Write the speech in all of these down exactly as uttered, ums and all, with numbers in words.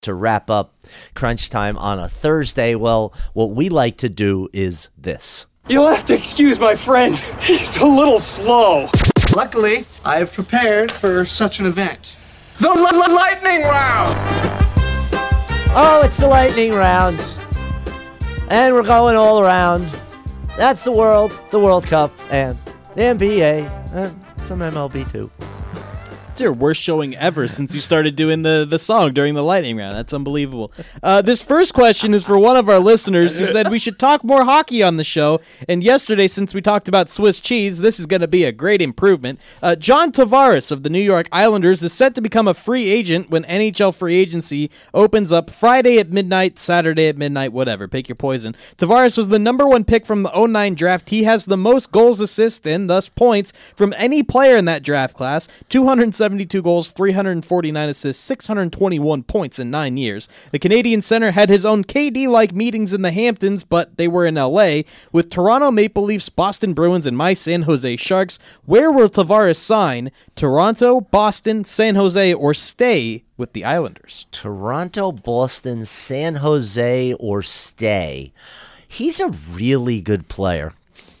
to wrap up Crunch Time on a Thursday. Well, what we like to do is this. You'll have to excuse my friend. He's a little slow. Luckily, I have prepared for such an event. The l- l- lightning round! Oh, it's the lightning round. And we're going all around. That's the world, the World Cup, and the N B A, and some M L B too. It's your worst showing ever since you started doing the, the song during the lightning round. That's unbelievable. Uh, this first question is for one of our listeners who said we should talk more hockey on the show. And yesterday, since we talked about Swiss cheese, this is going to be a great improvement. Uh, John Tavares of the New York Islanders is set to become a free agent when N H L free agency opens up Friday at midnight, Saturday at midnight, whatever. Pick your poison. Tavares was the number one pick from the oh nine draft. He has the most goals, assists, and thus points from any player in that draft class. two hundred seventy-two goals, three hundred forty-nine assists, six hundred twenty-one points in nine years. The Canadian center had his own K D-like meetings in the Hamptons, but they were in L A. With Toronto Maple Leafs, Boston Bruins, and my San Jose Sharks, where will Tavares sign? Toronto, Boston, San Jose, or stay with the Islanders? Toronto, Boston, San Jose, or stay. He's a really good player.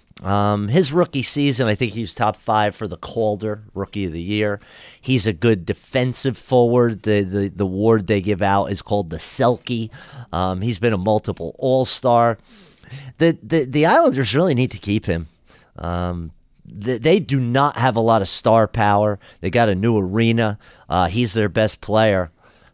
Um, his rookie season, I think he was top five for the Calder Rookie of the Year. He's a good defensive forward. The the, the award they give out is called the Selke. Um, he's been a multiple All-Star. The, the, the Islanders really need to keep him. Um, they, they do not have a lot of star power. They got a new arena. Uh, he's their best player.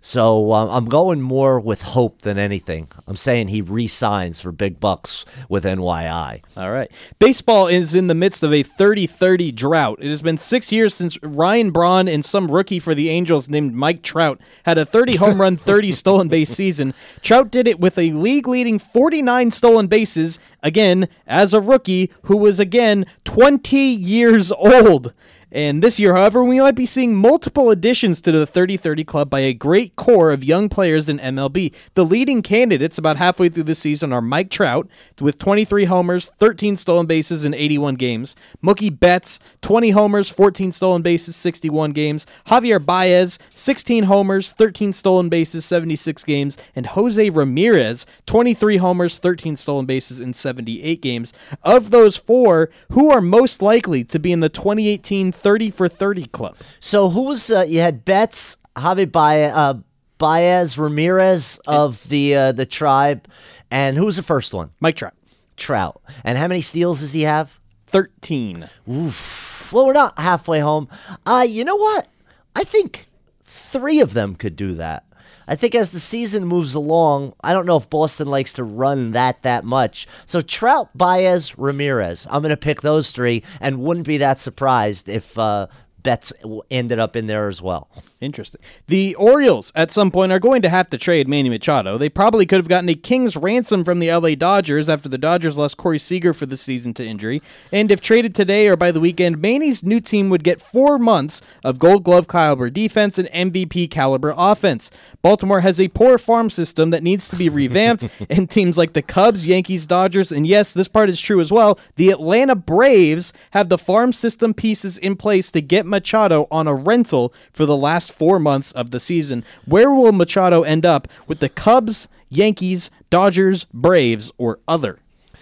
So um, I'm going more with hope than anything. I'm saying he re-signs for big bucks with N Y I. All right. Baseball is in the midst of a thirty thirty drought. It has been six years since Ryan Braun and some rookie for the Angels named Mike Trout had a thirty home run, thirty stolen base season. Trout did it with a league-leading forty-nine stolen bases, again, as a rookie who was, again, twenty years old. And this year, however, we might be seeing multiple additions to the thirty thirty club by a great core of young players in M L B. The leading candidates about halfway through the season are Mike Trout, with twenty-three homers, thirteen stolen bases in eighty-one games. Mookie Betts, twenty homers, fourteen stolen bases, sixty-one games. Javier Baez, sixteen homers, thirteen stolen bases, seventy-six games. And Jose Ramirez, twenty-three homers, thirteen stolen bases in seventy-eight games. Of those four, who are most likely to be in the twenty eighteen thirty for thirty club? So who was, uh, you had Betts, Javi Baez, uh, Baez, Ramirez of the uh, the Tribe, and who was the first one? Mike Trout. Trout. And how many steals does he have? thirteen. Oof. Well, we're not halfway home. Uh, you know what? I think three of them could do that. I think as the season moves along, I don't know if Boston likes to run that that much. So Trout, Baez, Ramirez. I'm going to pick those three and wouldn't be that surprised if uh, Betts ended up in there as well. Interesting. The Orioles, at some point, are going to have to trade Manny Machado. They probably could have gotten a king's ransom from the L A Dodgers after the Dodgers lost Corey Seager for the season to injury. And if traded today or by the weekend, Manny's new team would get four months of Gold Glove caliber defense and M V P caliber offense. Baltimore has a poor farm system that needs to be revamped, and teams like the Cubs, Yankees, Dodgers, and yes, this part is true as well, the Atlanta Braves have the farm system pieces in place to get Machado on a rental for the last four months of the season. Where will Machado end up, with the Cubs, Yankees, Dodgers, Braves, or other?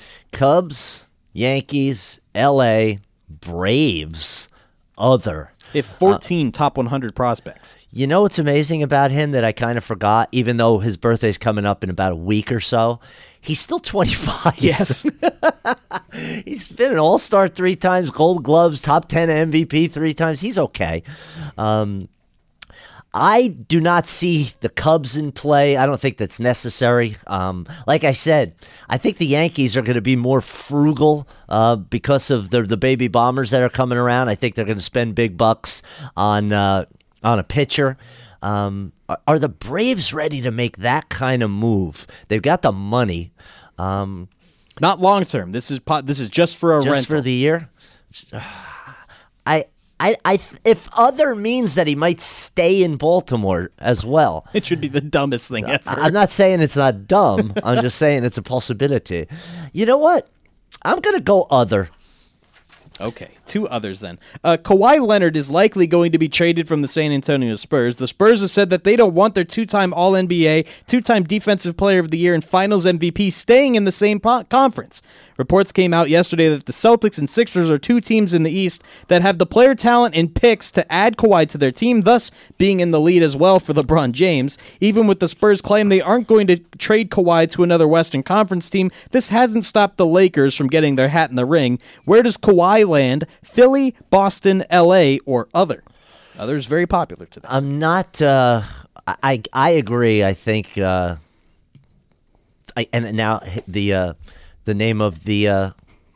Cubs, Yankees, L A, Braves, other. If fourteen uh, top one hundred prospects. You know what's amazing about him that I kind of forgot, even though his birthday's coming up in about a week or so? He's still twenty-five. Yes. He's been an all-star three times, Gold Gloves, top ten M V P three times. He's okay. Um, I do not see the Cubs in play. I don't think that's necessary. Um, like I said, I think the Yankees are going to be more frugal uh, because of the, the baby bombers that are coming around. I think they're going to spend big bucks on uh, on a pitcher. Um, are, are the Braves ready to make that kind of move? They've got the money. Um, Not long term. This is pot, this is just for a just rental. for the year. I. I, I, if other means that he might stay in Baltimore as well. It should be the dumbest thing ever. I'm not saying it's not dumb. I'm just saying it's a possibility. You know what? I'm going to go other. Okay, two others then. Uh, Kawhi Leonard is likely going to be traded from the San Antonio Spurs. The Spurs have said that they don't want their two-time All N B A, two-time Defensive Player of the Year, and Finals M V P staying in the same po- conference. Reports came out yesterday that the Celtics and Sixers are two teams in the East that have the player talent and picks to add Kawhi to their team, thus being in the lead as well for LeBron James. Even with the Spurs' claim they aren't going to trade Kawhi to another Western Conference team, this hasn't stopped the Lakers from getting their hat in the ring. Where does Kawhi land? Philly, Boston, L A, or other? Other's very popular to them. I'm not. Uh, I I agree. I think. Uh, I and now the uh, the name of the uh,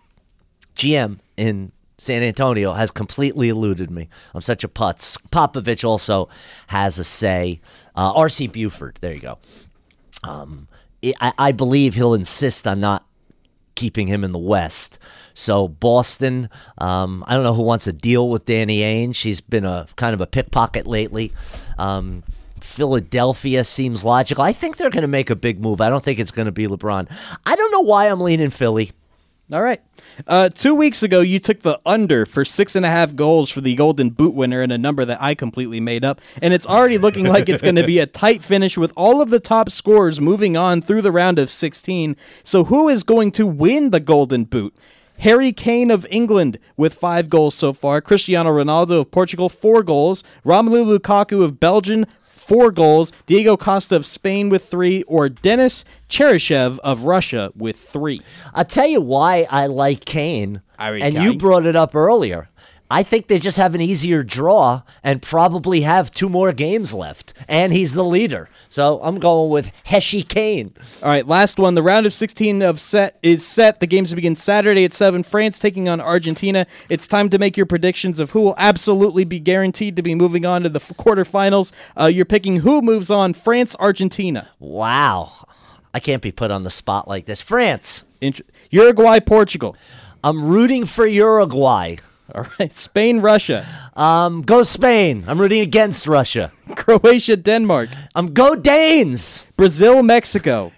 G M in San Antonio has completely eluded me. I'm such a putz. Popovich also has a say. Uh, R C Buford. There you go. Um, I, I believe he'll insist on not keeping him in the West. So Boston, um, I don't know who wants to deal with Danny Ainge. She's been a kind of a pickpocket lately. Um, Philadelphia seems logical. I think they're going to make a big move. I don't think it's going to be LeBron. I don't know why I'm leaning Philly. All right. Uh, two weeks ago, you took the under for six and a half goals for the Golden Boot winner in a number that I completely made up. And it's already looking like it's going to be a tight finish with all of the top scorers moving on through the round of sixteen. So who is going to win the Golden Boot? Harry Kane of England with five goals so far. Cristiano Ronaldo of Portugal, four goals. Romelu Lukaku of Belgium, four goals. Diego Costa of Spain with three. Or Denis Cheryshev of Russia with three. I'll tell you why I like Kane, Harry and Kane. you brought it up earlier. I think they just have an easier draw and probably have two more games left, and he's the leader. So I'm going with Heshy Kane. All right, last one. The round of sixteen of set is set. The games begin Saturday at seven. France taking on Argentina. It's time to make your predictions of who will absolutely be guaranteed to be moving on to the f- quarterfinals. Uh, you're picking who moves on, France, Argentina. Wow. I can't be put on the spot like this. France. Int- Uruguay, Portugal. I'm rooting for Uruguay. All right, Spain, Russia. Um, go Spain. I'm rooting against Russia. Croatia, Denmark. Um, go Danes. Brazil, Mexico.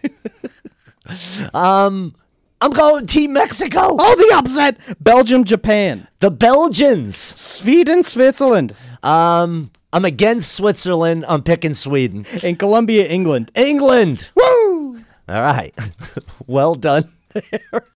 um, I'm going Team Mexico. Oh, the upset. Belgium, Japan. The Belgians. Sweden, Switzerland. Um, I'm against Switzerland. I'm picking Sweden. And Colombia, England. England. Woo! All right. Well done.